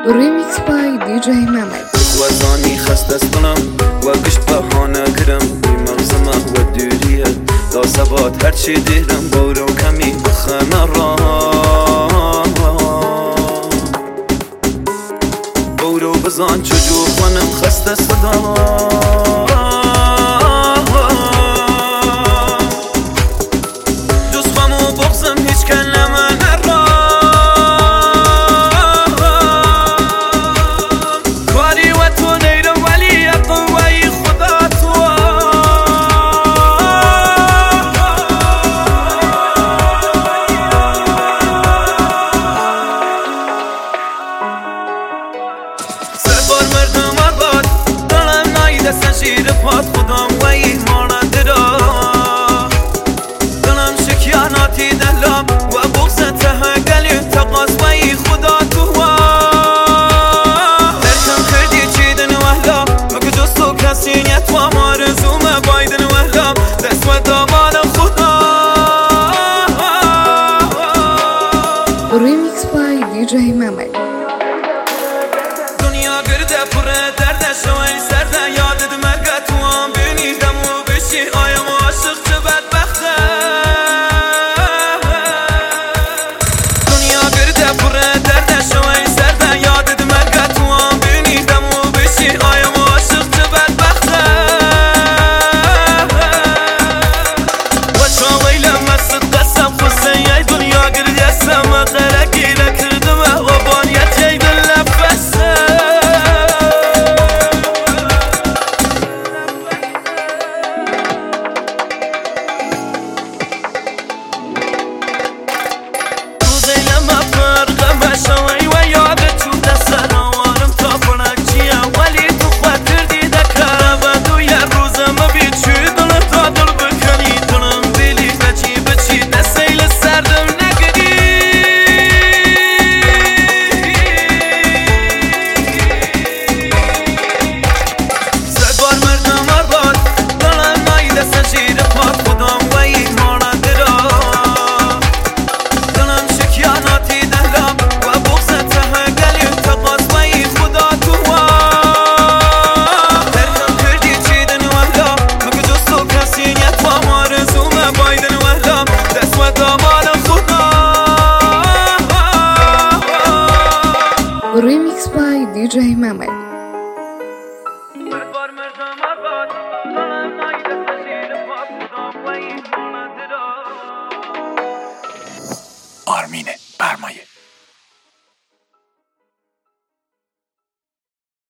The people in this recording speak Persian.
Remix by DJ Mehmet. وزانی خست از کنم و گشت بهانه گرم بیمغزمه و دوریه دا ثبات هرچی دیرم بورو کمی بخنه را بورو بزان چجور خونم خست صدا دوستمو بغزم هیچ کلمه نرا کاری و تو نیرم ولی قوی خدا تو سبار مردم آباد دلم نایده سنشیر پاد خودم و ایمانه درا دلم شکیاناتی دلم و بغزت هنگلی تقاس و ای خدا تو درکم کردی چیدن وحلا مگه جستو کسی نیت و مارزوم بایدن وحلا دست و دامان خدا Remix by DJ Mehmet. دنیا گرده پره درده شوی سرده یادت مرگه تو هم بینیدم و بشی آیم عاشق چه بدبخته دنیا گرده پره درده شوی سرده یادت مرگه تو هم بینیدم و بشی آیم عاشق چه بدبخته و چاویلم مست قسم خسته ای دنیا گرده سم غرقی لکردم و بانیت ای دل نفسه شوی و یادت تو دست نوارم تا پنکچیه ولی تو خاطر دیده کاره و تو یه روزم بید چی دل تا دل بکنی دلم بیلی بچی دستیل سردم نگدی زدبار مردم آباد دلم نایده سنشیر پاد خودم و ایمانه درا دلم شکیاناتی دلم Remix by DJ Mehmet.